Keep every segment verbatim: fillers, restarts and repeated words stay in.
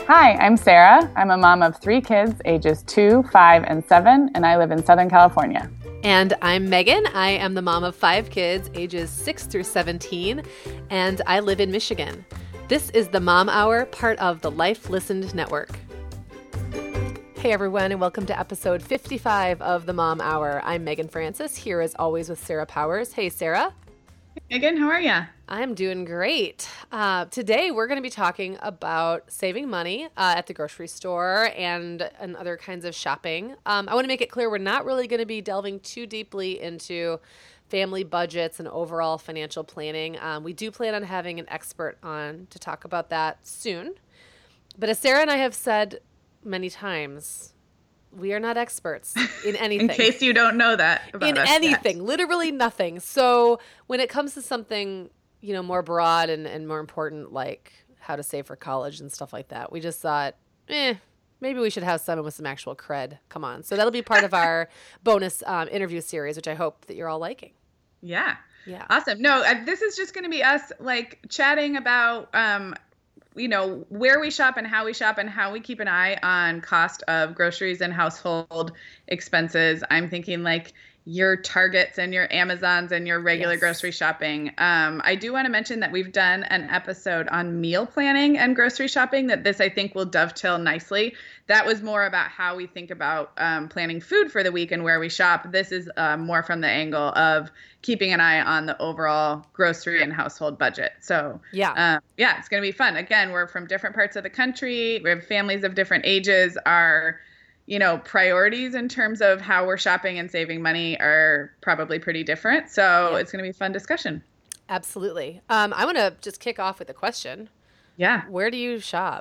Hi, I'm Sarah. I'm a mom of three kids, ages two, five, and seven, and I live in Southern California. And I'm Megan. I am the mom of five kids, ages six through seventeen, and I live in Michigan. This is the Mom Hour, part of the Life Listened Network. Hey everyone, and welcome to episode fifty-five of the Mom Hour. I'm Megan Francis, here as always with Sarah Powers. Hey Sarah. Megan, how are you? I'm doing great. Uh, today we're going to be talking about saving money uh, at the grocery store and, and other kinds of shopping. Um, I want to make it clear we're not really going to be delving too deeply into family budgets and overall financial planning. Um, we do plan on having an expert on to talk about that soon. But as Sarah and I have said many times, we are not experts in anything. In case you don't know that about in us anything, yet. Literally nothing. So when it comes to something, you know, more broad and, and more important, like how to save for college and stuff like that, we just thought, eh, maybe we should have someone with some actual cred. Come on. So that'll be part of our bonus um, interview series, which I hope that you're all liking. Yeah. Yeah. Awesome. No, uh, this is just going to be us like chatting about, um, you know, where we shop and how we shop and how we keep an eye on cost of groceries and household expenses. I'm thinking like your Targets and your Amazons and your regular Yes. grocery shopping. Um, I do want to mention that we've done an episode on meal planning and grocery shopping that this, I think, will dovetail nicely. That was more about how we think about um, planning food for the week and where we shop. This is uh, more from the angle of keeping an eye on the overall grocery and household budget. So Yeah. um, yeah, it's going to be fun. Again, we're from different parts of the country. We have families of different ages. Our, you know, priorities in terms of how we're shopping and saving money are probably pretty different. So Yeah. it's going to be a fun discussion. Absolutely. Um, I want to just kick off with a question. Yeah. Where do you shop?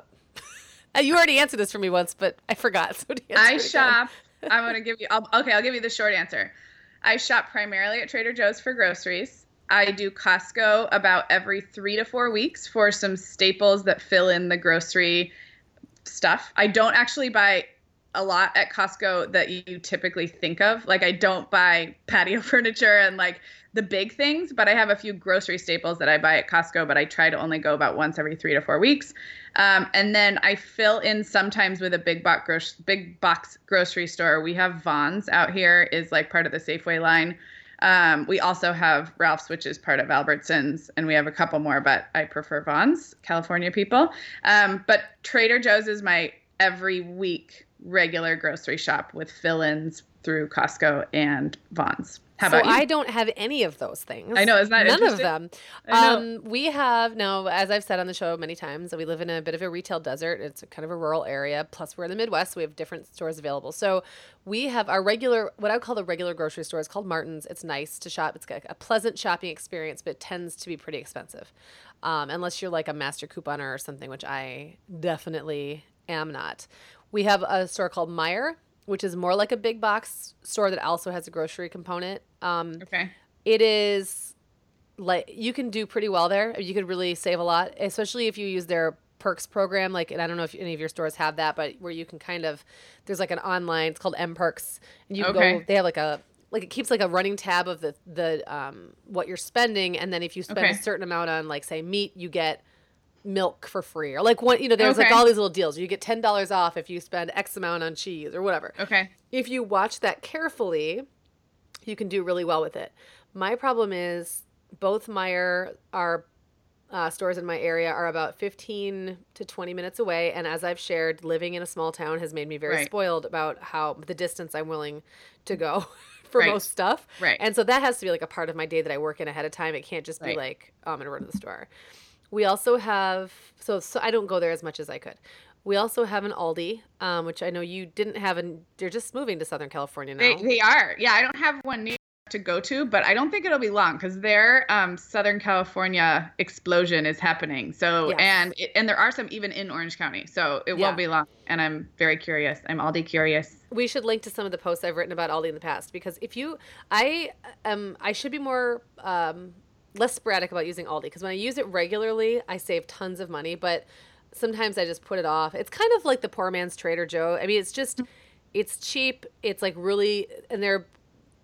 You already answered this for me once, but I forgot. So to answer I it again. shop. I'm going to give you, I'll, okay, I'll give you the short answer. I shop primarily at Trader Joe's for groceries. I do Costco about every three to four weeks for some staples that fill in the grocery stuff. I don't actually buy a lot at Costco that you typically think of. Like I don't buy patio furniture and like the big things, but I have a few grocery staples that I buy at Costco, but I try to only go about once every three to four weeks. Um, and then I fill in sometimes with a big box, gro- big box grocery store. We have Vons out here is like part of the Safeway line. Um, we also have Ralph's, which is part of Albertsons, and we have a couple more, but I prefer Vons, California people. Um, but Trader Joe's is my every week regular grocery shop with fill-ins through Costco and Vons. How so about you? I don't have any of those things. I know, isn't that None of interesting? them. I know. Um, we have now, as I've said on the show many times, we live in a bit of a retail desert. It's a kind of a rural area. Plus, we're in the Midwest, so we have different stores available. So we have our regular, what I would call the regular grocery store, is called Martin's. It's nice to shop. It's got a pleasant shopping experience, but it tends to be pretty expensive, um, unless you're like a master couponer or something, which I definitely am not. We have a store called Meijer, which is more like a big box store that also has a grocery component. Um, Okay. It is like you can do pretty well there. You could really save a lot, especially if you use their perks program. Like, and I don't know if any of your stores have that, but where you can kind of, there's like an online, it's called M Perks, and you can Okay. go, they have like a, like it keeps like a running tab of the, the, um, what you're spending. And then if you spend Okay. a certain amount on like say meat, you get milk for free, or like one, you know, there's like Okay. all these little deals. You get ten dollars off if you spend X amount on cheese or whatever. Okay. If you watch that carefully, you can do really well with it. My problem is both Meijer, our uh, stores in my area, are about fifteen to twenty minutes away. And as I've shared, living in a small town has made me very Right. spoiled about how the distance I'm willing to go for Right. most stuff. Right. And so that has to be like a part of my day that I work in ahead of time. It can't just be Right. like, oh, I'm going to run to the store. We also have, so, so I don't go there as much as I could. We also have an Aldi, um, which I know you didn't have, and they're just moving to Southern California now. They, they are. Yeah, I don't have one near to go to, but I don't think it'll be long because their um, Southern California explosion is happening. So, Yes. and it, and there are some even in Orange County. So it Yeah. won't be long. And I'm very curious. I'm Aldi curious. We should link to some of the posts I've written about Aldi in the past, because if you, I um, I should be more, um, less sporadic about using Aldi, because when I use it regularly, I save tons of money, but sometimes I just put it off. It's kind of like the poor man's Trader Joe. I mean, it's just, it's cheap. It's like really, and they're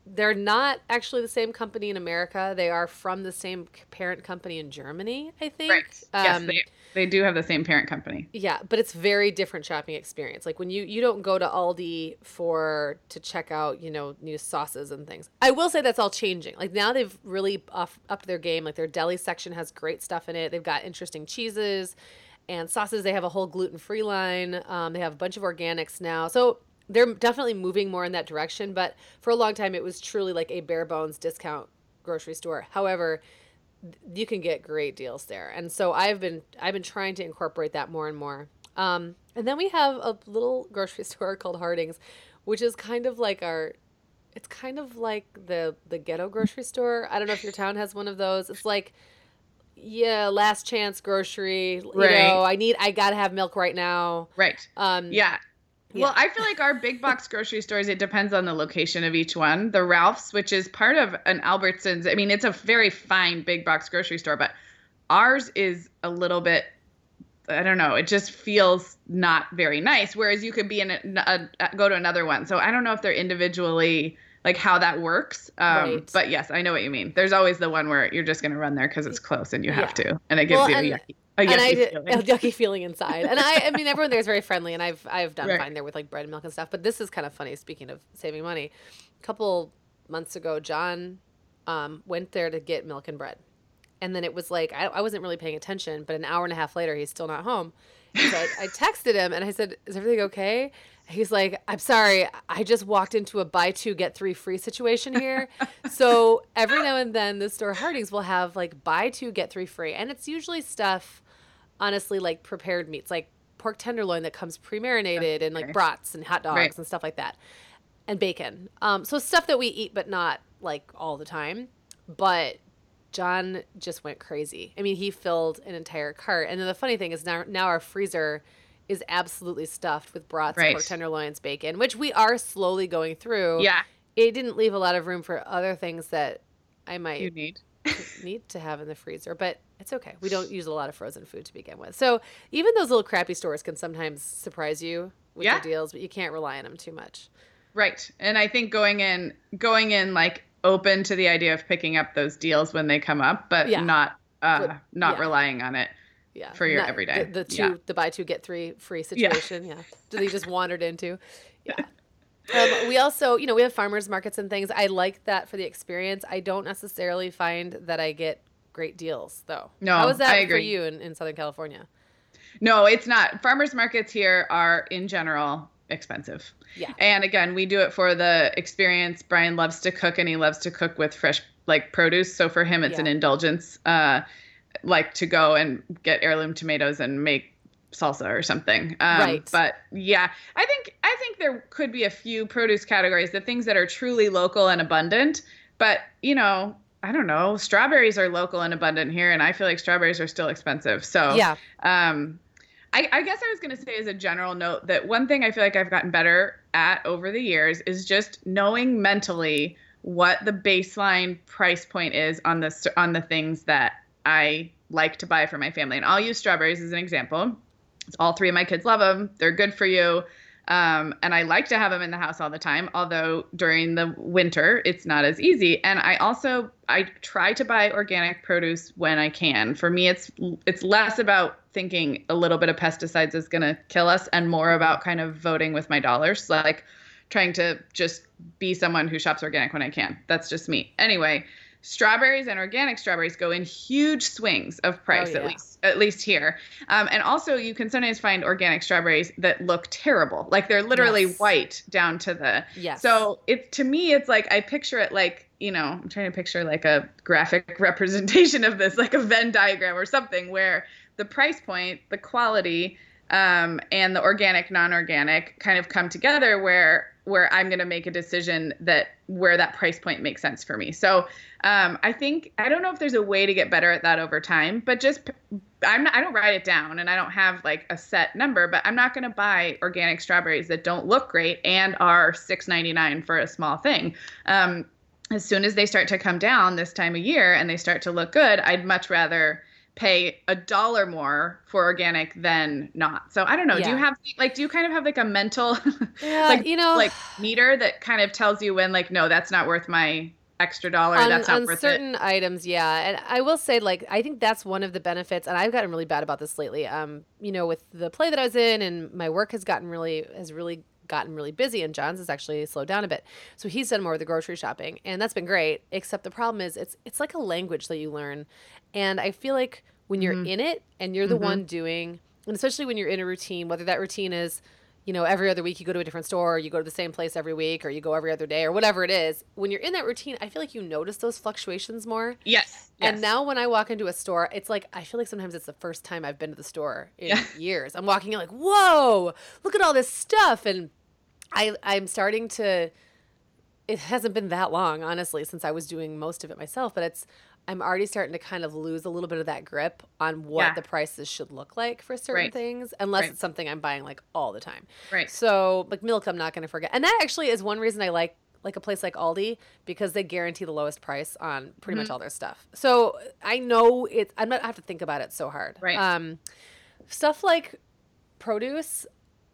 they're not actually the same company in America. They are from the same parent company in Germany, I think. Right. Yes, Um, they, they do have the same parent company. Yeah, but it's very different shopping experience. Like when you you don't go to Aldi for to check out, you know, new sauces and things. I will say that's all changing. Like now they've really off, upped their game. Like their deli section has great stuff in it. They've got interesting cheeses and sauces. They have a whole gluten-free line. Um, they have a bunch of organics now. So they're definitely moving more in that direction. But for a long time, it was truly like a bare bones discount grocery store. However, you can get great deals there. And so I've been I've been trying to incorporate that more and more. Um, and then we have a little grocery store called Harding's, which is kind of like our it's kind of like the the ghetto grocery store. I don't know if your town has one of those. It's like, yeah, last chance grocery. You Right. know, I need I gotta have milk right now. Right. Um, Yeah. Yeah. Well, I feel like our big box grocery stores, it depends on the location of each one. The Ralph's, which is part of an Albertsons, I mean, it's a very fine big box grocery store, but ours is a little bit, I don't know, it just feels not very nice. Whereas you could be in a, a, a go to another one. So I don't know if they're individually, like how that works. Um, Right. But yes, I know what you mean. There's always the one where you're just going to run there because it's close and you have Yeah. to. And it gives Well, you and- a yucky, a and yucky I did, feeling. a yucky feeling inside. And I, I mean, everyone there is very friendly, and I've, I've done Right. fine there with like bread and milk and stuff. But this is kind of funny. Speaking of saving money, a couple months ago, John um, went there to get milk and bread, and then it was like I, I wasn't really paying attention. But an hour and a half later, he's still not home. And so I, I texted him and I said, "Is everything okay?" He's like, "I'm sorry, I just walked into a buy two get three free situation here." So every now and then, the store Harding's will have like buy two get three free, and it's usually stuff, honestly, like prepared meats, like pork tenderloin that comes pre-marinated and like Okay. brats and hot dogs Right. and stuff like that, and bacon. Um, so stuff that we eat, but not like all the time. But John just went crazy. I mean, he filled an entire cart. And then the funny thing is now, now our freezer is absolutely stuffed with brats, Right. pork tenderloins, bacon, which we are slowly going through. Yeah, It didn't leave a lot of room for other things that I might you need. need to have in the freezer, but it's okay. We don't use a lot of frozen food to begin with. So even those little crappy stores can sometimes surprise you with Yeah. their deals, but you can't rely on them too much. Right. And I think going in, going in like open to the idea of picking up those deals when they come up, but Yeah. not, uh, But- not yeah. relying on it. Yeah. For your Not everyday. The, the two, Yeah. the buy two, get three free Yeah. situation. Yeah. That he just wandered into. Yeah. Um, we also, you know, we have farmers markets and things. I like that for the experience. I don't necessarily find that I get great deals though. No, How is that I for agree. you in, in Southern California? No, it's not. Farmers markets here are in general expensive. Yeah. And again, we do it for the experience. Brian loves to cook and he loves to cook with fresh like produce. So for him, it's Yeah. an indulgence, uh, like to go and get heirloom tomatoes and make salsa or something. Um, Right. But yeah, I think, I think there could be a few produce categories, the things that are truly local and abundant, but you know, I don't know, strawberries are local and abundant here. And I feel like strawberries are still expensive. So, Yeah. um, I, I guess I was going to say as a general note that one thing I feel like I've gotten better at over the years is just knowing mentally what the baseline price point is on the on the things that I like to buy for my family. And I'll use strawberries as an example. All three of my kids love them. They're good for you. Um, and I like to have them in the house all the time, although during the winter, it's not as easy. And I also, I try to buy organic produce when I can. For me, it's it's less about thinking a little bit of pesticides is going to kill us and more about kind of voting with my dollars, like trying to just be someone who shops organic when I can. That's just me. Anyway, strawberries and organic strawberries go in huge swings of price, Oh, yeah. at least, at least here. Um, and also you can sometimes find organic strawberries that look terrible. Like they're literally Yes. white down to the, Yes. so it, to me, it's like, I picture it like, you know, I'm trying to picture like a graphic representation of this, like a Venn diagram or something where the price point, the quality, um, and the organic, non-organic kind of come together where, where I'm going to make a decision that where that price point makes sense for me. So, um, I think, I don't know if there's a way to get better at that over time, but just, I'm not, I don't write it down and I don't have like a set number, but I'm not going to buy organic strawberries that don't look great and are six ninety-nine for a small thing. Um, as soon as they start to come down this time of year and they start to look good, I'd much rather pay a dollar more for organic than not. So I don't know. Yeah. Do you have like, do you kind of have like a mental, Yeah, like, you know, like meter that kind of tells you when like, no, that's not worth my extra dollar. on, That's not on worth certain it. items, yeah. And I will say, like, I think that's one of the benefits, and I've gotten really bad about this lately. Um, you know, with the play that I was in, and my work has gotten really, has really gotten really busy, and John's has actually slowed down a bit. So he's done more of the grocery shopping, and that's been great. Except the problem is, it's it's like a language that you learn, and I feel like when you're Mhm. in it and you're the Mhm. one doing, and especially when you're in a routine, whether that routine is, you know, every other week you go to a different store, or you go to the same place every week, or you go every other day, or whatever it is. When you're in that routine, I feel like you notice those fluctuations more. Yes. And yes. now when I walk into a store, it's like, I feel like sometimes it's the first time I've been to the store in Yeah. years. I'm walking in like, whoa, look at all this stuff. And I, I'm starting to, it hasn't been that long, honestly, since I was doing most of it myself, but it's, I'm already starting to kind of lose a little bit of that grip on what Yeah. the prices should look like for certain Right. things, unless Right. it's something I'm buying like all the time. Right. So like milk, I'm not going to forget. And that actually is one reason I like like a place like Aldi, because they guarantee the lowest price on pretty much Mhm. all their stuff. So I know it, I'm not I have to think about it so hard. Right. Um, stuff like produce,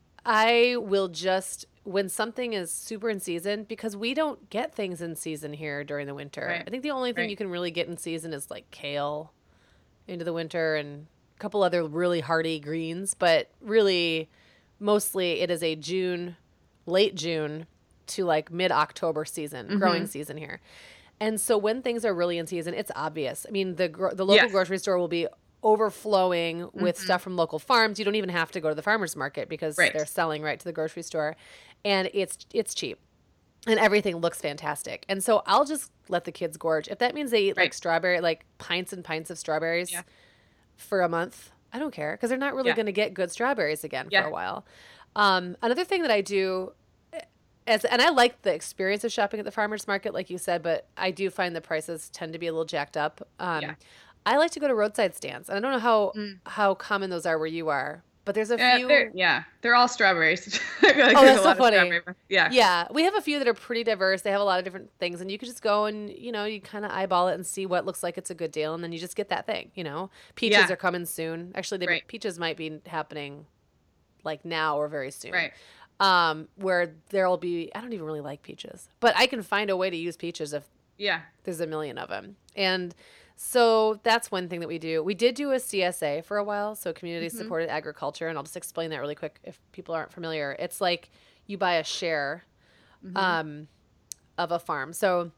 I will just, when something is super in season, because we don't get things in season here during the winter. Right. I think the only thing Right. you can really get in season is like kale into the winter and a couple other really hardy greens, but really mostly it is a June, late June to like mid-October season, Mhm. growing season here. And so when things are really in season, it's obvious. I mean, the gro- the local Yes. grocery store will be overflowing with Mhm. stuff from local farms. You don't even have to go to the farmer's market because Right. they're selling right to the grocery store, and it's it's cheap. And everything looks fantastic. And so I'll just let the kids gorge. If that means they eat like Right. strawberry, like pints and pints of strawberries Yeah. for a month, I don't care, because they're not really Yeah. going to get good strawberries again Yeah. for a while. Um, another thing that I do, as and I like the experience of shopping at the farmer's market, like you said, but I do find the prices tend to be a little jacked up. Um, Yeah. I like to go to roadside stands. And I don't know how Mm. how common those are where you are, but there's a Yeah, few. they're, yeah, they're all strawberries. I feel like Oh, there's that's a so lot of funny. strawberry- Yeah. Yeah, we have a few that are pretty diverse. They have a lot of different things, and you could just go and, you know, you kind of eyeball it and see what looks like it's a good deal, and then you just get that thing, you know. Peaches Yeah. are coming soon. Actually, they, Right. peaches might be happening like now or very soon. Right. Um, where there'll be, I don't even really like peaches, but I can find a way to use peaches if Yeah. there's a million of them. And so that's one thing that we do. We did do a C S A for a while, so community Mhm. supported agriculture, and I'll just explain that really quick if people aren't familiar. It's like you buy a share Mhm. um, of a farm. So,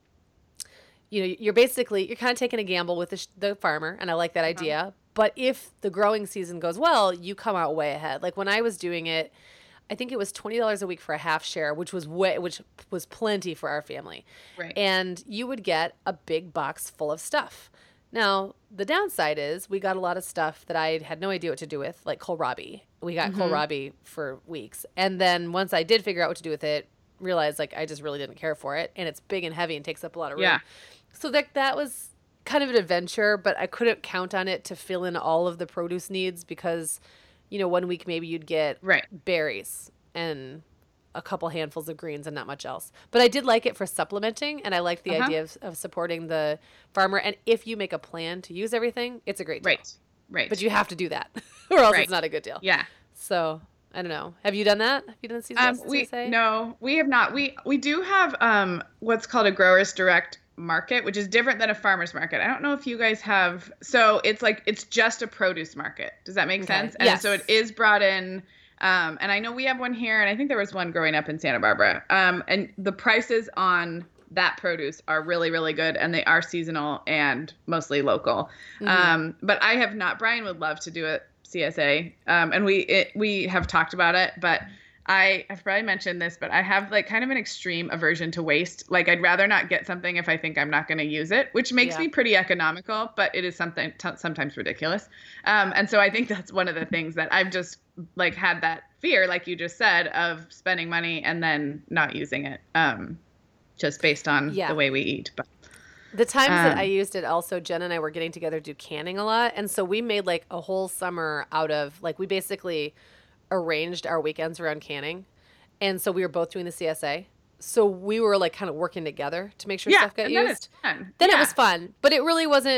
you know, you're basically, you're kind of taking a gamble with the, sh- the farmer, and I like that idea. But if the growing season goes well, you come out way ahead. Like when I was doing it, I think it was twenty dollars a week for a half share, which was way, which was plenty for our family. Right. And you would get a big box full of stuff. Now, the downside is we got a lot of stuff that I had no idea what to do with, like kohlrabi. We got Mhm. kohlrabi for weeks. And then once I did figure out what to do with it, realized like I just really didn't care for it. And it's big and heavy and takes up a lot of room. Yeah. So that, that was kind of an adventure, but I couldn't count on it to fill in all of the produce needs because, you know, one week maybe you'd get Right. berries and a couple handfuls of greens and not much else. But I did like it for supplementing, and I like the Uh-huh. idea of, of supporting the farmer. And if you make a plan to use everything, it's a great deal. Right. Right. But you have to do that, or else Right. it's not a good deal. Yeah. So I don't know. Have you done that? Have you done C S A? Um, we no, we have not. We we do have um what's called a growers direct market, which is different than a farmer's market. I don't know if you guys have. So it's like it's just a produce market. Does that make Okay. sense? And Yes. so it is brought in. Um, and I know we have one here, and I think there was one growing up in Santa Barbara. Um, and the prices on that produce are really, really good, and they are seasonal and mostly local. Mhm. Um, but I have not. Brian would love to do a C S A, um, and we it, we have talked about it, but I I've probably mentioned this, but I have like kind of an extreme aversion to waste. Like I'd rather not get something if I think I'm not going to use it, which makes Yeah. me pretty economical, but it is something t- sometimes ridiculous. Um, and so I think that's one of the things that I've just like had that fear, like you just said, of spending money and then not using it, um, just based on Yeah. the way we eat. But The times that Um, I used it, also Jen and I were getting together to do canning a lot, and so we made like a whole summer out of like we basically arranged our weekends around canning, and so we were both doing the C S A. So we were like kind of working together to make sure yeah, stuff got and then used. it's fun. Then yeah. it was fun, but it really wasn't.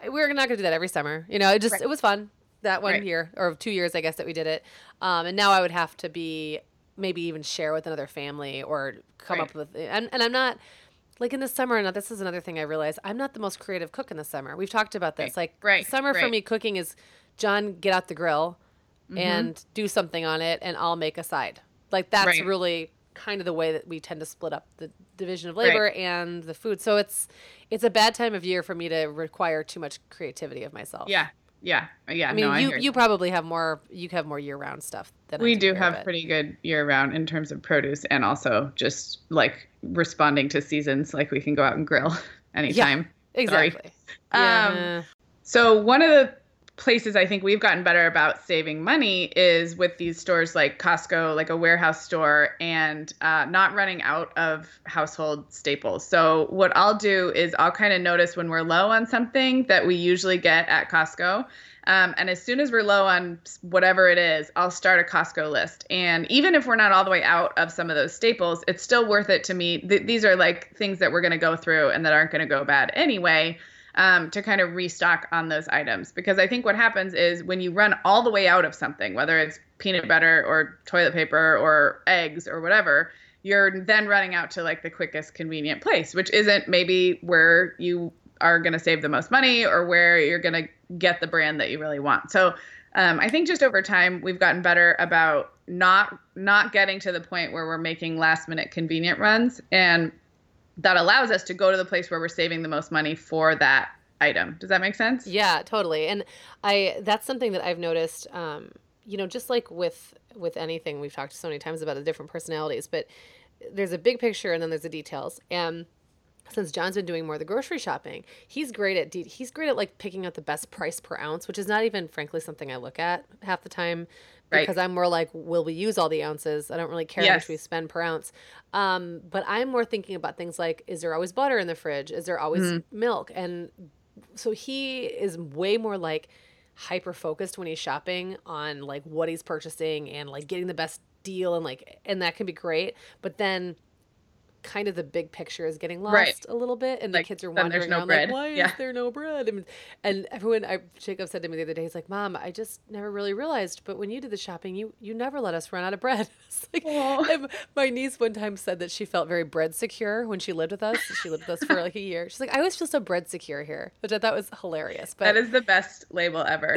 we're not going to do that every summer. You know, it just, Right. it was fun that one Right. year or two years, I guess, that we did it. Um, and now I would have to be maybe even share with another family or come Right. up with, and, and I'm not like in the summer. And this is another thing I realized. I'm not the most creative cook in the summer. We've talked about this. Right. Like Right. summer for Right. me cooking is John, get out the grill and do something on it and I'll make a side. Like that's Right. really kind of the way that we tend to split up the division of labor Right. and the food. So it's it's a bad time of year for me to require too much creativity of myself. Yeah. Yeah. Yeah. I mean, no, I you hear you probably have more you have more year round stuff than I We do here, have but- pretty good year round in terms of produce and also just like responding to seasons. Like we can go out and grill anytime. Sorry. exactly. Um, Yeah. So one of the places I think we've gotten better about saving money is with these stores like Costco, like a warehouse store, and uh, not running out of household staples. So what I'll do is I'll kind of notice when we're low on something that we usually get at Costco. Um, and as soon as we're low on whatever it is, I'll start a Costco list. And even if we're not all the way out of some of those staples, it's still worth it to me. Th- these are like things that we're going to go through and that aren't going to go bad anyway. Um, to kind of restock on those items. Because I think what happens is when you run all the way out of something, whether it's peanut butter or toilet paper or eggs or whatever, you're then running out to like the quickest convenient place, which isn't maybe where you are going to save the most money or where you're going to get the brand that you really want. So um, I think just over time, we've gotten better about not not getting to the point where we're making last minute convenient runs. And that allows us to go to the place where we're saving the most money for that item. Does that make sense? Yeah, totally. And I that's something that I've noticed, um, you know, just like with with anything, we've talked so many times about the different personalities, but there's a big picture and then there's the details. And since John's been doing more of the grocery shopping, he's great at de- he's great at like picking out the best price per ounce, which is not even frankly something I look at half the time. Right. Because I'm more like, will we use all the ounces? I don't really care how Yes. much we spend per ounce. Um, but I'm more thinking about things like, is there always butter in the fridge? Is there always Mm-hmm. milk? And so he is way more like hyper focused when he's shopping on like what he's purchasing and like getting the best deal and like, and that can be great. But then kind of the big picture is getting lost Right. a little bit, and Like, the kids are then there's wondering no around, bread. like, why Yeah. is there no bread? And, and everyone, I, Jacob said to me the other day, he's like, Mom, I just never really realized, but when you did the shopping, you you never let us run out of bread. It's like, Aw. and my niece one time said that she felt very bread secure when she lived with us. She lived with us for like a year. She's like, I always feel so bread secure here, which I thought was hilarious. But That is the best label ever.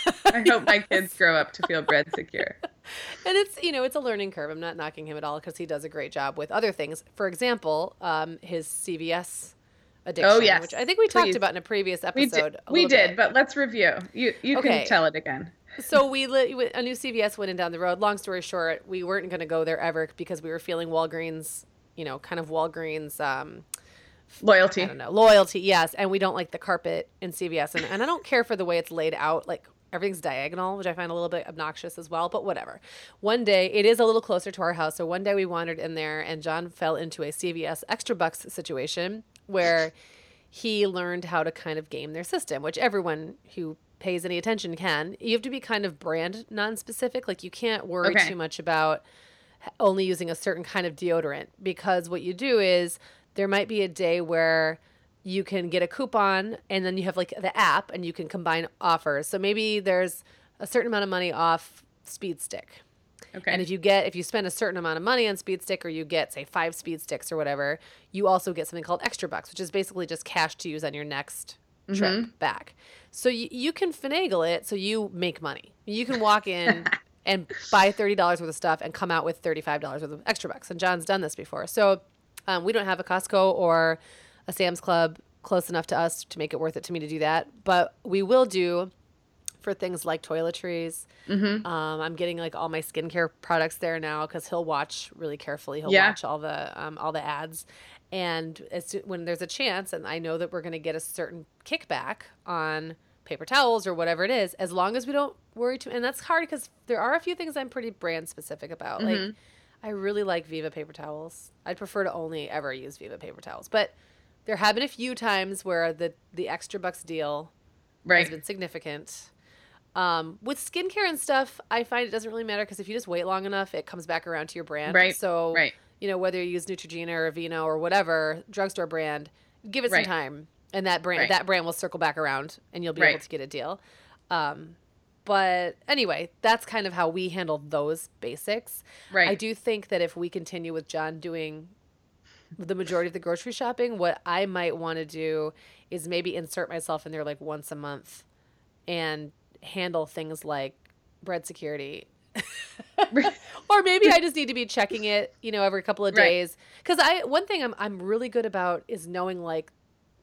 I hope my kids grow up to feel bread secure. And it's, you know, it's a learning curve. I'm not knocking him at all because he does a great job with other things. For example, um, his C V S addiction, Oh, yes. which I think we talked Please. about in a previous We episode. did, a we little did bit. but let's review. You you Okay. can tell it again. So we lit, a new C V S went in down the road. Long story short, we weren't going to go there ever because we were feeling Walgreens, you know, kind of Walgreens, um, Loyalty. I don't know, loyalty. Yes. And we don't like the carpet in C V S. And, and I don't care for the way it's laid out. Like everything's diagonal, which I find a little bit obnoxious as well, but whatever. One day, it is a little closer to our house. So one day we wandered in there and John fell into a C V S extra bucks situation where he learned how to kind of game their system, which everyone who pays any attention can. You have to be kind of brand non-specific. Like you can't worry Okay. too much about only using a certain kind of deodorant, because what you do is there might be a day where you can get a coupon and then you have like the app and you can combine offers. So maybe there's a certain amount of money off Speed Stick. Okay. And if you get, if you spend a certain amount of money on Speed Stick, or you get, say, five Speed Sticks or whatever, you also get something called Extra Bucks, which is basically just cash to use on your next trip back. So you, you can finagle it so you make money. You can walk in and buy thirty dollars worth of stuff and come out with thirty-five dollars worth of Extra Bucks. And John's done this before. So um, we don't have a Costco or a Sam's Club close enough to us to make it worth it to me to do that. But we will do for things like toiletries. Mm-hmm. Um, I'm getting like all my skincare products there now because he'll watch really carefully. He'll Yeah. watch all the um, all the ads, and as soo- when there's a chance, and I know that we're going to get a certain kickback on paper towels or whatever it is, as long as we don't worry too. And that's hard because there are a few things I'm pretty brand specific about. Mm-hmm. Like I really like Viva paper towels. I'd prefer to only ever use Viva paper towels, but there have been a few times where the the Extra Bucks deal has Right. been significant. Um, with skincare and stuff, I find it doesn't really matter because if you just wait long enough, it comes back around to your brand. Right, So, right. you know, whether you use Neutrogena or Aveeno or whatever drugstore brand, give it Right. some time. and that brand Right. that brand will circle back around, and you'll be Right. able to get a deal. Um, but anyway, that's kind of how we handle those basics. Right. I do think that if we continue with John doing the majority of the grocery shopping, what I might want to do is maybe insert myself in there like once a month and handle things like bread security. Or maybe I just need to be checking it, you know, every couple of Right. days. Because I one thing I'm I'm really good about is knowing like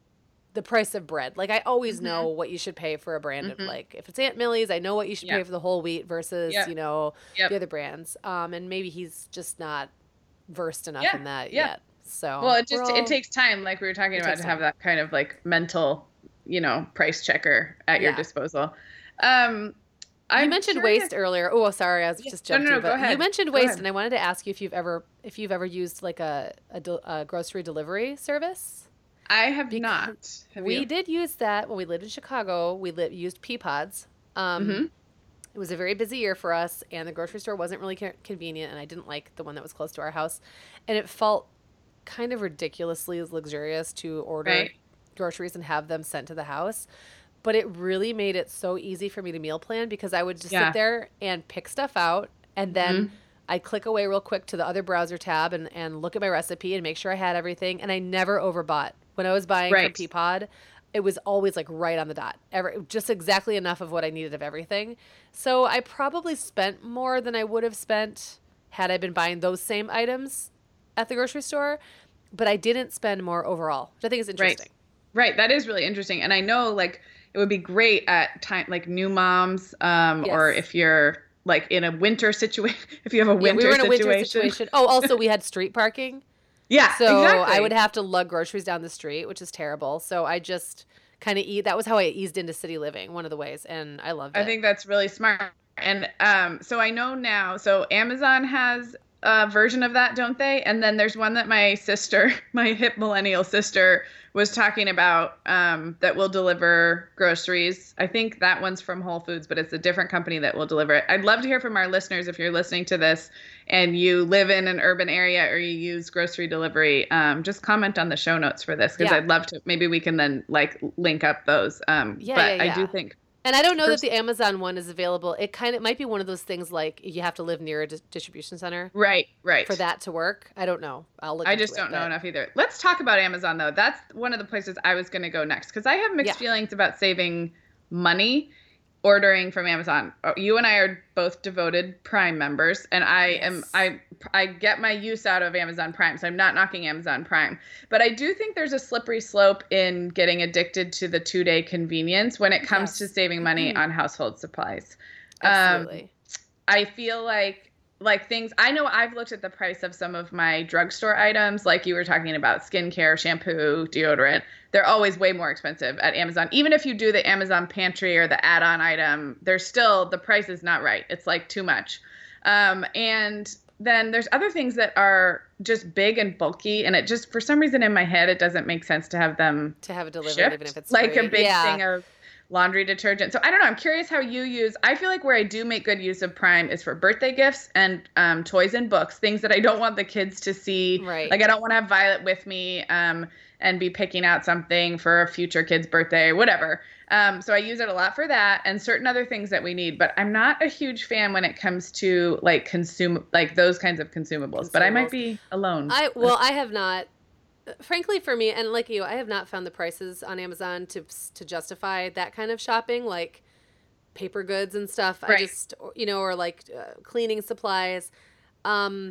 the price of bread. Like I always Mm-hmm. know what you should pay for a brand of like if it's Aunt Millie's, I know what you should Yeah. pay for the whole wheat versus, Yep. you know, Yep. the other brands. Um and maybe he's just not versed enough Yeah. in that Yeah. yet. So Well, it we're just all- it takes time, like we were talking It about, takes to have time. that kind of like mental, you know, price checker at your Yeah. disposal. Um, I You mentioned waste earlier. Oh, sorry, I was Yeah. just No, no, jumping. no, go but ahead. You mentioned Go waste, ahead. and I wanted to ask you if you've ever if you've ever used like a a, del- a grocery delivery service. I have Because not. Have we you? did use that when we lived in Chicago. We li- used Peapods. Um, Mhm. It was a very busy year for us, and the grocery store wasn't really co- convenient, and I didn't like the one that was close to our house, and it felt kind of ridiculously luxurious to order Right. groceries and have them sent to the house. But it really made it so easy for me to meal plan because I would just Yeah. sit there and pick stuff out, and then Mhm. I'd click away real quick to the other browser tab and, and look at my recipe and make sure I had everything. And I never overbought. When I was buying from Right. Peapod, it was always like right on the dot. Ever, just exactly enough of what I needed of everything. So I probably spent more than I would have spent had I been buying those same items at the grocery store. But I didn't spend more overall, which I think is interesting. Right. That is really interesting. And I know like it would be great at time like new moms, um, or Yes. if you're like in a winter situation, if you have a Yeah, winter we were in a situation. winter situation. Oh, also we had street parking. Yeah, So exactly. I would have to lug groceries down the street, which is terrible. So I just kind of eat. That was how I eased into city living, one of the ways, and I loved it. I think that's really smart. And um, so I know now, so Amazon has a version of that, don't they? And then there's one that my sister, my hip millennial sister, was talking about um, that will deliver groceries. I think that one's from Whole Foods, but it's a different company that will deliver it. I'd love to hear from our listeners if you're listening to this and you live in an urban area or you use grocery delivery. Um, just comment on the show notes for this because Yeah. I'd love to. Maybe we can then like link up those. Um, Yeah, but yeah, I yeah. do think. And I don't know that First- the Amazon one is available. It kind of might be one of those things like you have to live near a dis- distribution center Right, right. for that to work. I don't know. I'll look. I into just it, don't know but- enough either. Let's talk about Amazon though. That's one of the places I was going to go next because I have mixed Yeah. feelings about saving money ordering from Amazon. Uh, You and I are both devoted Prime members, and I am Yes. I I get my use out of Amazon Prime, so I'm not knocking Amazon Prime. But I do think there's a slippery slope in getting addicted to the two-day convenience when it comes Yes. to saving money on household supplies. Um, Absolutely. I feel like like things I know I've looked at the price of some of my drugstore items, like you were talking about skincare, shampoo, deodorant. They're always way more expensive at Amazon. Even if you do the Amazon pantry or the add-on item, there's still the price is not right. It's like too much. Um, and then there's other things that are just big and bulky, and it just for some reason in my head it doesn't make sense to have them to have it delivered, shipped, even if it's like free. a big yeah. thing of laundry detergent. So I don't know. I'm curious how you use. I feel like where I do make good use of Prime is for birthday gifts and um, toys and books, things that I don't want the kids to see. Right. Like I don't want to have Violet with me um, and be picking out something for a future kid's birthday or whatever. Um, so I use it a lot for that and certain other things that we need. But I'm not a huge fan when it comes to like consume like those kinds of consumables. But I might Consumables. be alone. I well, I have not. Frankly, for me, and like you, I have not found the prices on Amazon to to justify that kind of shopping, like paper goods and stuff. I Right. just, or- you know, or like uh, cleaning supplies. Um,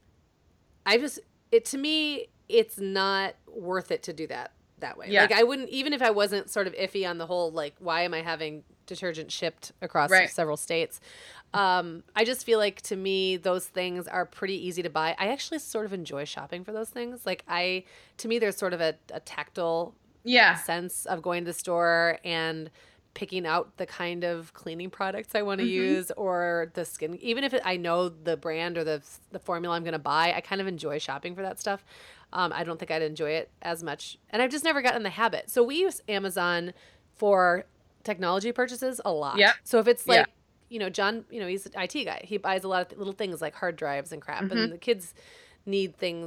I just, it to me, it's not worth it to do that that way. Yeah. Like I wouldn't, even if I wasn't sort of iffy on the whole, like why am I having detergent shipped across Right. several states? Um, I just feel like to me those things are pretty easy to buy. I actually sort of enjoy shopping for those things. Like I, to me, there's sort of a, a tactile yeah. sense of going to the store and picking out the kind of cleaning products I want to Mhm. use or the skin. Even if it, I know the brand or the the formula I'm going to buy, I kind of enjoy shopping for that stuff. Um, I don't think I'd enjoy it as much, and I've just never gotten in the habit. So we use Amazon for technology purchases a lot. Yep. So if it's like, Yeah. you know, John, you know, he's an I T guy. He buys a lot of th- little things like hard drives and crap, Mhm. and the kids need things like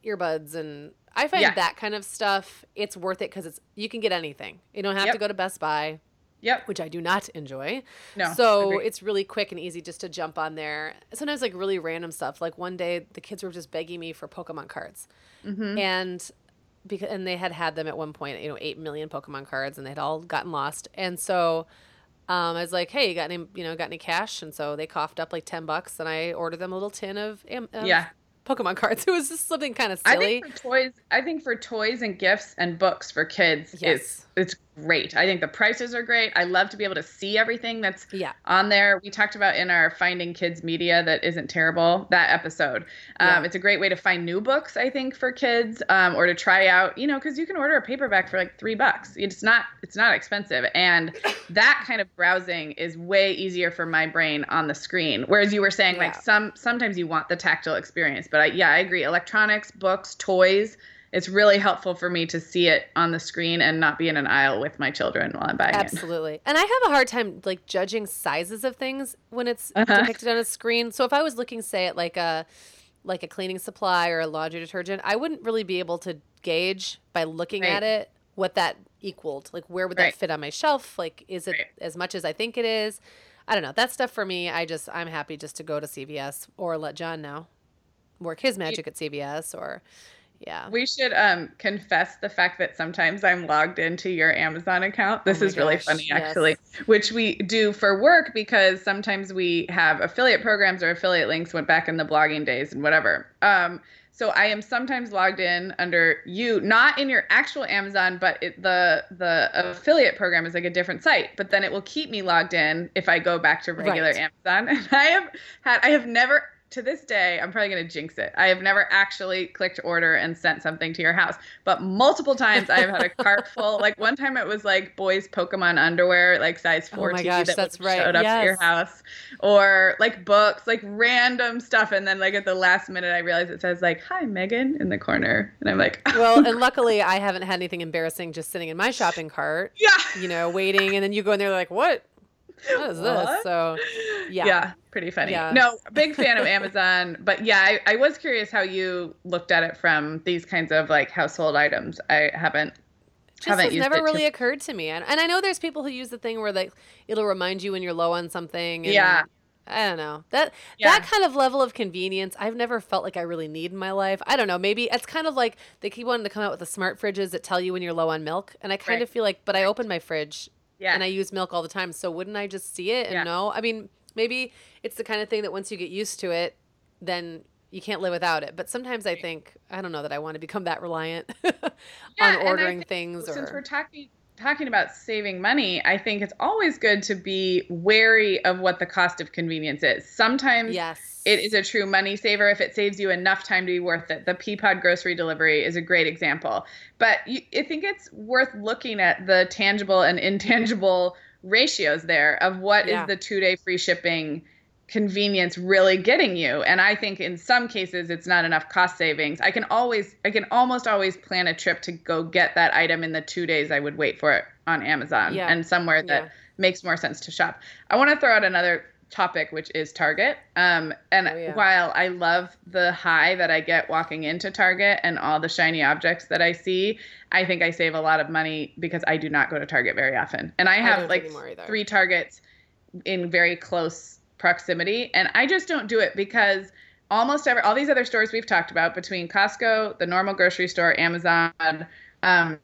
earbuds and I find Yeah. that kind of stuff, it's worth it because it's you can get anything. You don't have Yep. to go to Best Buy, Yep. which I do not enjoy. No, So agreed. it's really quick and easy just to jump on there. Sometimes like really random stuff. Like one day the kids were just begging me for Pokemon cards. Mm-hmm. And because and they had had them at one point, you know, eight million Pokemon cards and they'd all gotten lost. And so um, I was like, hey, you got any, you know, got any cash? And so they coughed up like ten bucks and I ordered them a little tin of, am- of Yeah. Pokemon cards. It was just something kind of I silly. think for toys, I think for toys and gifts and books for kids, Yes. it's it's great. I think the prices are great. I love to be able to see everything that's Yeah. on there. We talked about in our Finding Kids Media that isn't terrible, that episode. Um, Yeah. It's a great way to find new books, I think, for kids, um, or to try out, you know, because you can order a paperback for like three bucks. It's not it's not expensive, and that kind of browsing is way easier for my brain on the screen. Whereas you were saying like Yeah. some sometimes you want the tactile experience, but I, yeah, I agree. Electronics, books, toys. It's really helpful for me to see it on the screen and not be in an aisle with my children while I'm buying it. Absolutely. And I have a hard time like judging sizes of things when it's Uh-huh. depicted on a screen. So if I was looking, say, at like a like a cleaning supply or a laundry detergent, I wouldn't really be able to gauge by looking Right. at it what that equaled. Like where would Right. that fit on my shelf? Like is it Right. as much as I think it is? I don't know. That stuff for me, I just I'm happy just to go to C V S or let John know. Work his magic at C V S or yeah. We should um, confess the fact that sometimes I'm logged into your Amazon account. This Oh my is really gosh, funny, yes. actually, which we do for work because sometimes we have affiliate programs or affiliate links went back in the blogging days and whatever. Um, so I am sometimes logged in under you, not in your actual Amazon, but it, the the affiliate program is like a different site. But then it will keep me logged in if I go back to regular Right. Amazon. And I have had, I have never. To this day, I'm probably going to jinx it. I have never actually clicked order and sent something to your house, but multiple times I have had a cart full. Like one time it was like boys Pokemon underwear, like size Oh four my T gosh, that that's was- right. showed up at your Yes. house, or like books, like random stuff. And then like at the last minute, I realized it says like, hi, Megan in the corner. And I'm like, Well, and luckily I haven't had anything embarrassing just sitting in my shopping cart, yeah. you know, waiting and then you go in there like, what? What is this? What? So yeah. Yeah, pretty funny. Yeah. No, big fan of Amazon, but yeah, I, I was curious how you looked at it from these kinds of like household items. I haven't Just haven't has used never it too- really occurred to me. And, and I know there's people who use the thing where like it'll remind you when you're low on something. And Yeah. I don't know. That Yeah. that kind of level of convenience I've never felt like I really need in my life. I don't know. Maybe it's kind of like they keep wanting to come out with the smart fridges that tell you when you're low on milk. And I kind Right. of feel like, but I open my fridge Yeah. and I use milk all the time. So wouldn't I just see it and Yeah. know? I mean, maybe it's the kind of thing that once you get used to it, then you can't live without it. But sometimes I think, I don't know that I want to become that reliant Yeah, on and I ordering think things. Since Or we're talking talking about saving money, I think it's always good to be wary of what the cost of convenience is. Sometimes yes, it is a true money saver if it saves you enough time to be worth it. The Peapod grocery delivery is a great example. But you, I think it's worth looking at the tangible and intangible ratios there of what Yeah. is the two-day free shipping convenience really getting you. And I think in some cases it's not enough cost savings. I can always I can almost always plan a trip to go get that item in the two days I would wait for it on Amazon Yeah. and somewhere that Yeah. makes more sense to shop. I want to throw out another topic, which is Target. Um, and Oh, yeah. while I love the high that I get walking into Target and all the shiny objects that I see, I think I save a lot of money because I do not go to Target very often. And I have don't like anymore either. three Targets in very close proximity. And I just don't do it because almost every, all these other stores we've talked about, between Costco, the normal grocery store, Amazon, um,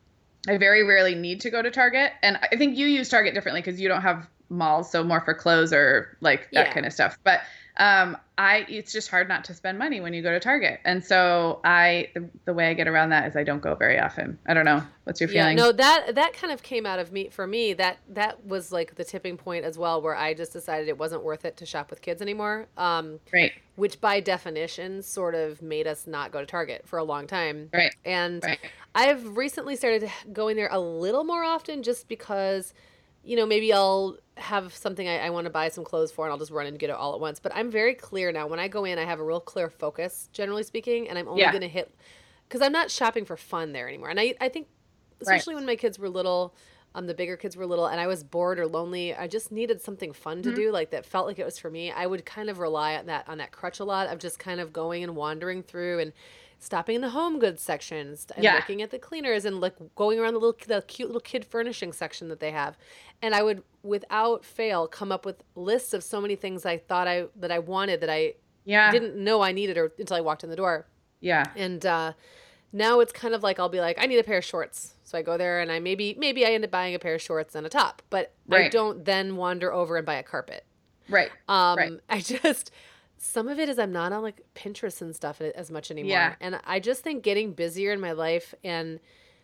I very rarely need to go to Target. And I think you use Target differently because you don't have malls, so more for clothes or like that Yeah. kind of stuff. But um, I, it's just hard not to spend money when you go to Target. And so I, the, the way I get around that is I don't go very often. I don't know. What's your Yeah, feeling? no, that that kind of came out of me for me. That that was like the tipping point as well, where I just decided it wasn't worth it to shop with kids anymore. Um, Right. which by definition sort of made us not go to Target for a long time. Right. And Right. I've recently started going there a little more often just because, you know, maybe I'll have something I, I want to buy some clothes for and I'll just run and get it all at once. But I'm very clear now. When I go in, I have a real clear focus, generally speaking, and I'm only Yeah. going to hit, because I'm not shopping for fun there anymore. And I, I think, especially when my kids were little, um, the bigger kids were little, and I was bored or lonely, I just needed something fun to Mhm. do, like that felt like it was for me. I would kind of rely on that on that crutch a lot of just kind of going and wandering through and stopping in the home goods sections and Yeah. looking at the cleaners and like going around the little the cute little kid furnishing section that they have. And I would without fail come up with lists of so many things I thought I that I wanted that I Yeah. didn't know I needed or until I walked in the door. Yeah. And uh, now it's kind of like I'll be like, I need a pair of shorts. So I go there and I maybe maybe I end up buying a pair of shorts and a top, but I Right. don't then wander over and buy a carpet. Right. Um, Right. I just some of it is I'm not on like Pinterest and stuff as much anymore, Yeah. and I just think getting busier in my life and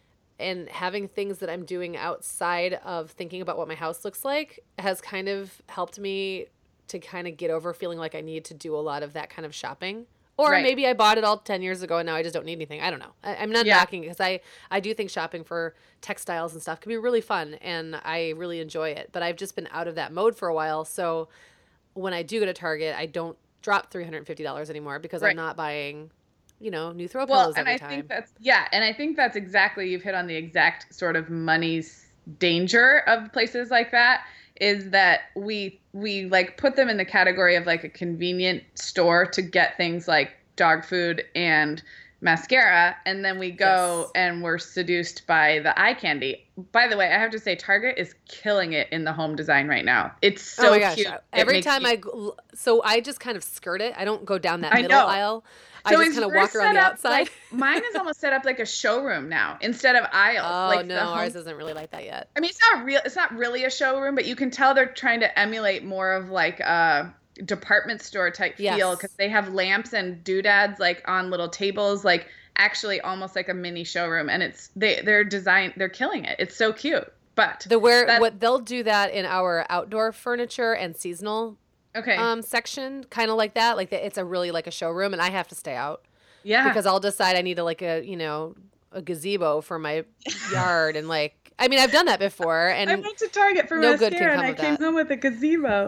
and having things that I'm doing outside of thinking about what my house looks like has kind of helped me to kind of get over feeling like I need to do a lot of that kind of shopping. Or Right. maybe I bought it all ten years ago and now I just don't need anything. I don't know. I, I'm not Yeah. knocking it because I, I do think shopping for textiles and stuff can be really fun and I really enjoy it. But I've just been out of that mode for a while. So when I do go to Target, I don't drop three hundred fifty dollars anymore because Right. I'm not buying, you know, new throw Well, pillows and every I time. think that's yeah, and I think that's exactly you've hit on the exact sort of money's danger of places like that is that we we like put them in the category of like a convenient store to get things like dog food and mascara, and then we go Yes. and we're seduced by the eye candy. By the way, I have to say Target is killing it in the home design right now. It's so oh my gosh. cute. It Every makes time me- I, go- so I just kind of skirt it. I don't go down that I middle know. aisle. I So just it's kind of yours walk around set the up outside. Like, mine is almost set up like a showroom now instead of aisles. oh like no, the home- ours isn't really like that yet. I mean, it's not real. It's not really a showroom, but you can tell they're trying to emulate more of like a department store type feel Yes. because they have lamps and doodads like on little tables, like actually almost like a mini showroom. And it's they they're design they're killing it. It's so cute. But The where that- what they'll do that in our outdoor furniture and seasonal okay, um section, kind of like that. Like the, it's a really like a showroom, and I have to stay out yeah, because I'll decide I need a like a you know a gazebo for my yard, and like I mean I've done that before, and I went to Target for no good can mascara and come I of came that. home with a gazebo.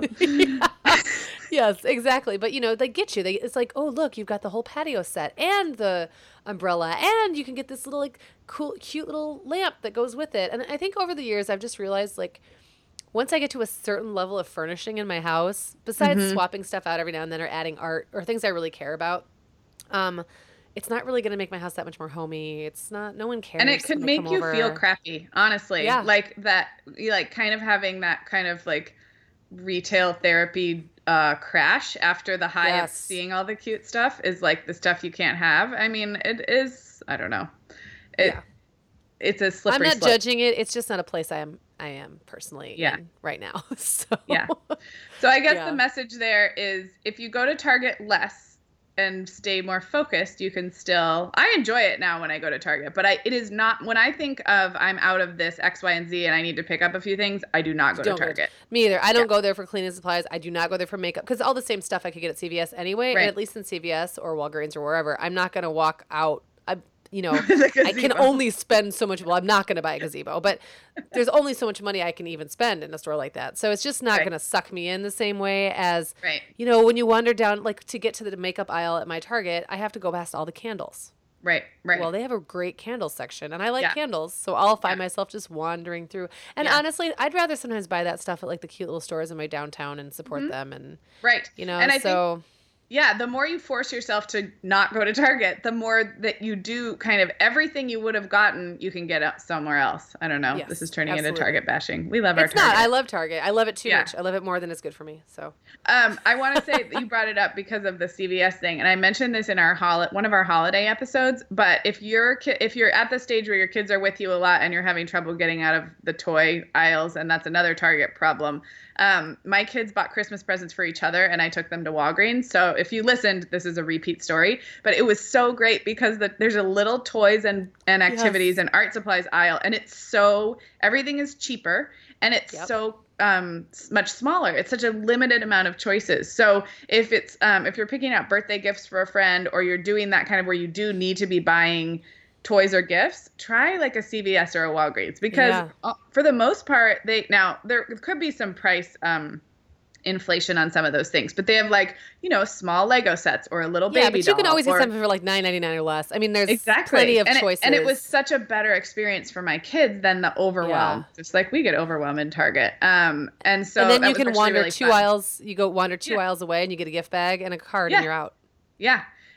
yes, exactly. But you know, they get you. They it's like, oh look, you've got the whole patio set and the umbrella, and you can get this little like cool, cute little lamp that goes with it. And I think over the years, I've just realized like once I get to a certain level of furnishing in my house, besides Mhm. swapping stuff out every now and then or adding art or things I really care about, um, it's not really going to make my house that much more homey. It's not. No one cares. And it could when they make come you over. feel crappy, honestly. Yeah. Like that, you like kind of having that kind of like retail therapy uh, crash after the high Yes. of seeing all the cute stuff is like the stuff you can't have. I mean, it is, I don't know. It, Yeah. It's a I'm slippery not slope. judging it. It's just not a place I am. I am personally Yeah. in right now. So Yeah. So I guess Yeah. the message there is if you go to Target less and stay more focused, you can still, I enjoy it now when I go to Target, but I, it is not, when I think of I'm out of this X, Y, and Z and I need to pick up a few things, I do not go Don't to go Target. Me either. I don't Yeah. go there for cleaning supplies. I do not go there for makeup because all the same stuff I could get at C V S anyway. Right. And at least in C V S or Walgreens or wherever, I'm not going to walk out. I, you know, The I can gazebo. only spend so much. Well, I'm not going to buy a gazebo, but there's only so much money I can even spend in a store like that. So it's just not Right. going to suck me in the same way as, Right. you know, when you wander down, like to get to the makeup aisle at my Target, I have to go past all the candles. Right. Right. Well, they have a great candle section, and I like Yeah. candles, so I'll find Yeah. myself just wandering through. And Yeah. honestly, I'd rather sometimes buy that stuff at like the cute little stores in my downtown and support Mhm. them, and right. you know, And I think so yeah, the more you force yourself to not go to Target, the more that you do kind of everything you would have gotten, you can get out somewhere else. I don't know. Yes, this is turning absolutely. into Target bashing. We love our it's Target. not. I love Target. I love it too Yeah. much. I love it more than it's good for me. So Um, I want to say that you brought it up because of the C V S thing, and I mentioned this in our hol- one of our holiday episodes. But if you're ki- if you're at the stage where your kids are with you a lot and you're having trouble getting out of the toy aisles, and that's another Target problem. Um, my kids bought Christmas presents for each other, and I took them to Walgreens. So if you listened, this is a repeat story, but it was so great because the, there's a little toys and and activities Yes. and art supplies aisle, and it's so everything is cheaper, and it's Yep. so um s- much smaller. It's such a limited amount of choices. So if it's um if you're picking out birthday gifts for a friend, or you're doing that kind of where you do need to be buying toys or gifts, try like a C V S or a Walgreens, because Yeah. uh, for the most part, they now there could be some price um inflation on some of those things, but they have like, you know, small Lego sets or a little yeah, baby but you can doll always get or- something for like nine ninety nine or less. I mean, there's Exactly. plenty of and choices, It, and it was such a better experience for my kids than the overwhelm. Yeah. Just like we get overwhelmed in Target. Um, and so and then that you was can actually wander really two fun. aisles. You go wander two Yeah. aisles away, and you get a gift bag and a card, Yeah. and you're out. Yeah.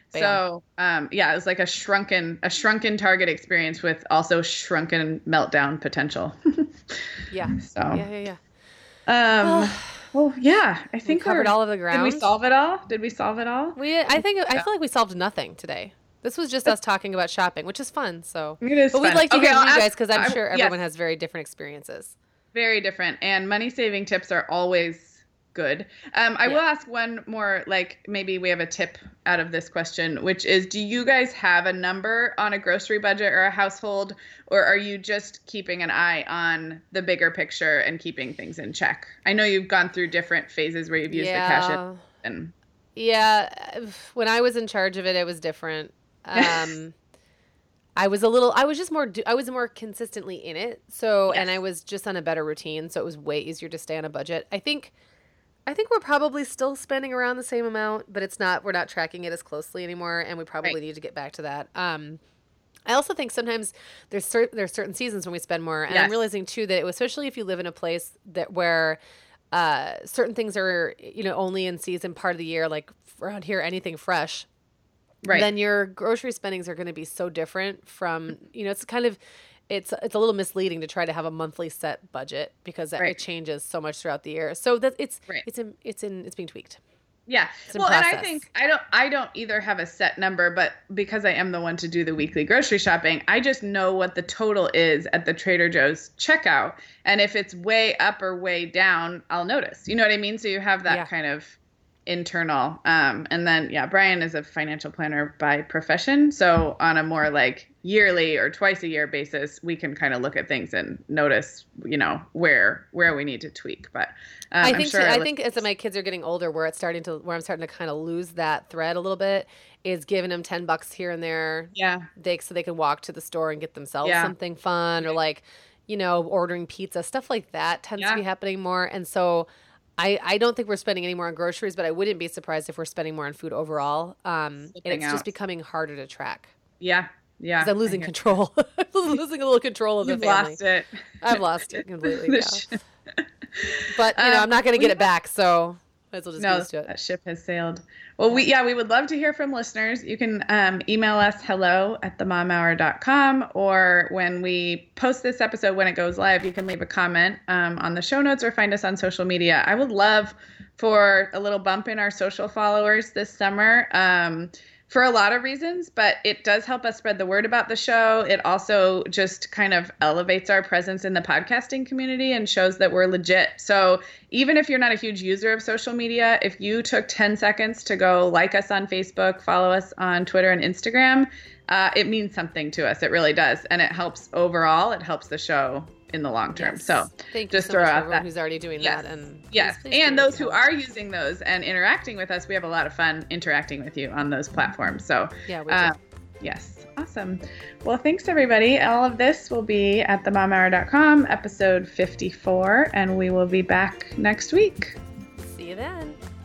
Bam. So, um, yeah, it was like a shrunken, a shrunken Target experience with also shrunken meltdown potential. Yeah. So, yeah, yeah, yeah. um, well, yeah, I think we covered we're- all of the ground. Did we solve it all? Did we solve it all? We, I think, I feel like we solved nothing today. This was just us talking about shopping, which is fun. So, It is but we'd fun. like to Okay, hear from I'll you ask- guys because I'm I- sure yes. everyone has very different experiences. Very different, and money saving tips are always good. Um, I Yeah. will ask one more, like maybe we have a tip out of this question, which is, do you guys have a number on a grocery budget or a household, or are you just keeping an eye on the bigger picture and keeping things in check? I know you've gone through different phases where you've used Yeah. the cash in, and Yeah, when I was in charge of it, it was different. Um, I was a little, I was just more, do- I was more consistently in it. So, and Yes. I was just on a better routine. So it was way easier to stay on a budget. I think, I think we're probably still spending around the same amount, but it's not, we're not tracking it as closely anymore. And we probably Right. need to get back to that. Um, I also think sometimes there's certain, there's certain seasons when we spend more. And I'm Yes. realizing too that especially if you live in a place that where, uh, certain things are, you know, only in season part of the year, like around here, anything fresh, right. then your grocery spendings are going to be so different from, you know, it's kind of, it's it's a little misleading to try to have a monthly set budget because that, Right. it changes so much throughout the year. So that it's Right. it's in it's in it's being tweaked. Yeah. in Well, and I process. think I don't I don't either have a set number, but because I am the one to do the weekly grocery shopping, I just know what the total is at the Trader Joe's checkout. And if it's way up or way down, I'll notice. You know what I mean? So you have that Yeah. kind of internal. Um, and then yeah, Brian is a financial planner by profession. So on a more like yearly or twice a year basis, we can kind of look at things and notice, you know, where where we need to tweak. But um, I I'm think sure too, our I think as my kids are getting older, where it's starting to where I'm starting to kind of lose that thread a little bit is giving them ten bucks here and there. yeah. They so they can walk to the store and get themselves Yeah. something fun or like, you know, ordering pizza, stuff like that tends Yeah. to be happening more. And so I, I don't think we're spending any more on groceries, but I wouldn't be surprised if we're spending more on food overall. Um, and Slipping it's out. just becoming harder to track Yeah. Yeah. 'cause I'm losing control. I'm losing a little control of the You've family. lost it. I've lost it completely. The Yeah. sh- But you know, Um, I'm not going to we get it back, so might as well just No, get used to it. that ship has sailed. Well, we yeah, we would love to hear from listeners. You can um, email us hello at the mom hour dot com, or when we post this episode, when it goes live, you can leave a comment um, on the show notes or find us on social media. I would love for a little bump in our social followers this summer. Um, for a lot of reasons, but it does help us spread the word about the show. It also just kind of elevates our presence in the podcasting community and shows that we're legit. So even if you're not a huge user of social media, if you took ten seconds to go like us on Facebook, follow us on Twitter and Instagram, uh, it means something to us. It really does. And it helps overall. It helps the show in the long term. Yes. So Thank just you so throw much out for everyone that- who's already doing Yes. that. And yes. please, please And do those who it. are using those and interacting with us, we have a lot of fun interacting with you on those platforms. So Yeah, we do. um, yes. Awesome. Well, thanks everybody. All of this will be at the mom hour dot com, episode fifty-four, and we will be back next week. See you then.